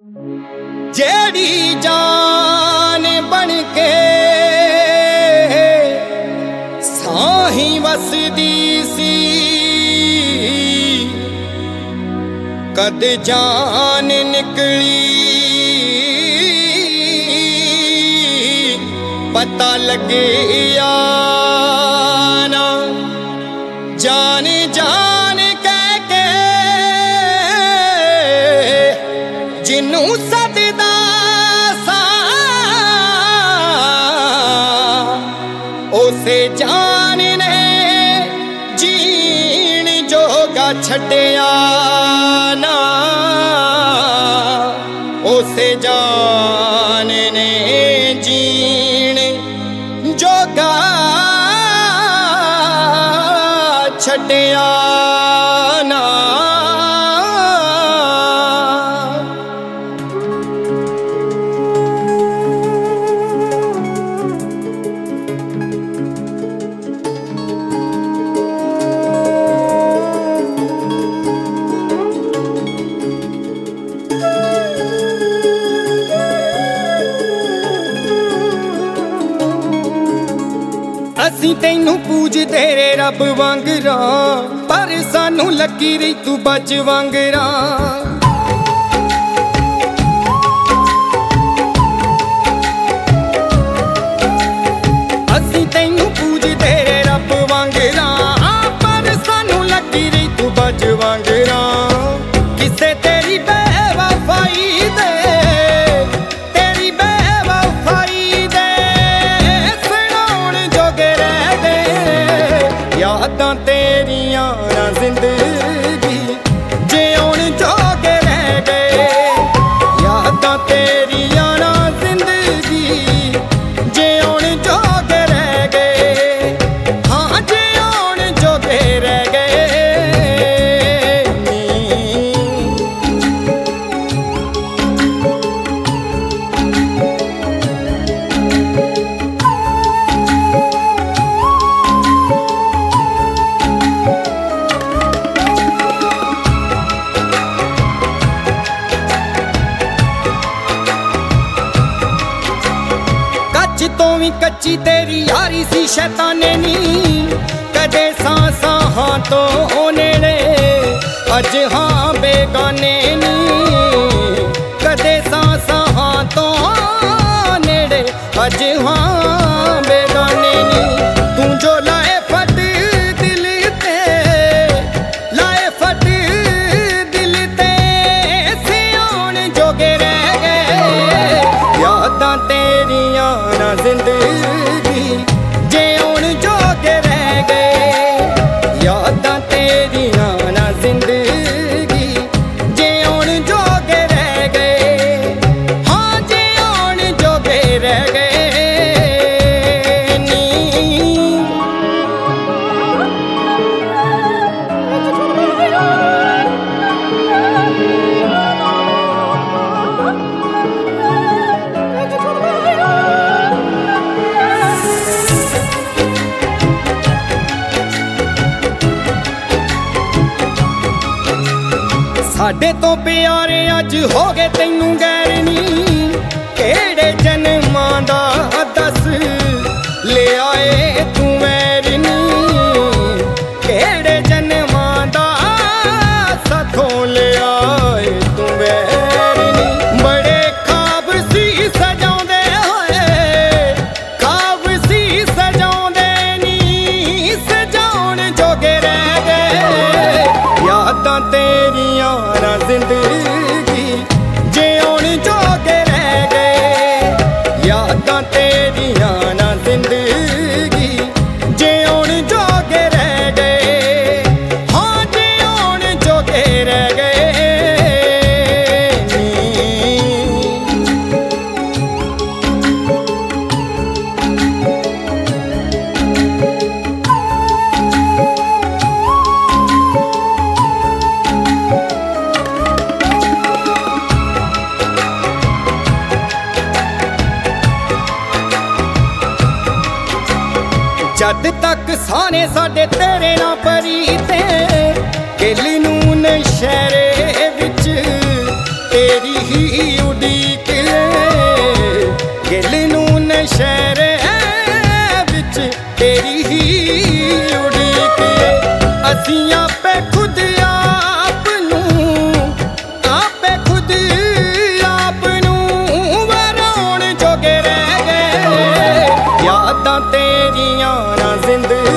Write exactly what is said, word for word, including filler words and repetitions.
जेड़ी जान बन के साही वसदी सी कद जान निकली पता लगे या ना जान जान कह के जिन्नू सददा सा उसे जान ने जीण जोगा छड्डिया ना उसे जान ने जीण जोगा छड्डिया ना। असी तैनू पूज तेरे रब वांगरा पर सानू लगी रही तू बज वांगरा। असी तैनू पूज तेरे रब वांगरा पर सानू लगी रही तू बज वांगरा। किसे तेरी बेवफाई दे तेरी बेवफाई दे सुनाउण जोगे रह गए यादां तेरियां ना जिंदगी जिउण जोगे रह गए यादां तेरियां ना जिंदगी जिउण जोगे रह गए हाँ जिउण जोगे रह गए। तो भी कच्ची तेरी यारी सी शैताने नी कदे सांसां हां तो नेड़े अज हाँ बेगाने नी कदे सांसां हां तो नेड़े अज हाँ बेगाने नी। तू जो लाए फट दिल ते लाए फट दिल ते सियाण जोगे रह गए यादां तेरियां ना जिंदगी जिउण जोगे रह गए यादां तेरियां ना जिंदगी जिउण जोगे रह गए हाँ जिउण जोगे रह गए नी। साडे तो प्यारे अज हो गए तैनू गैर नी केड़े जन्मां दा दस ले आए तू वैर नी केड़े जन्मां दा साथों ले आए तू वैर नी। बड़े ख्वाब सी सजाउंदे होए ख्वाब सी सजाउंदे नी सजाउण जोगे रह गए यादां तेरियां ना जिंदगी जिउण जोगे रह गए यादां तेरियां ना जिंदगी जिउण जोगे रह गए हाँ जिउण जोगे रह गए नी। जद तक साने साडे तेरे ना परीते किल नूं नशहरे विच तेरी ਹੀ ਉਡੀਕ ਗਿਲ ਨੂੰ ਨਸ਼ਹਿਰੇ ਵਿੱਚ ਤੇਰੀ ਹੀ ਉਡੀਕ ਅਸੀਂ ਆਪੇ ਖੁਦ ਆਪ ਨੂੰ ਆਪੇ ਖੁਦ ਆਪ ਨੂੰ ਵਰਾਉਣ ਜੋਗੇ ਰਹਿ ਗਏ ਯਾਦਾਂ ਤੇਰੀਆਂ ਨਾ ਜ਼ਿੰਦਗੀ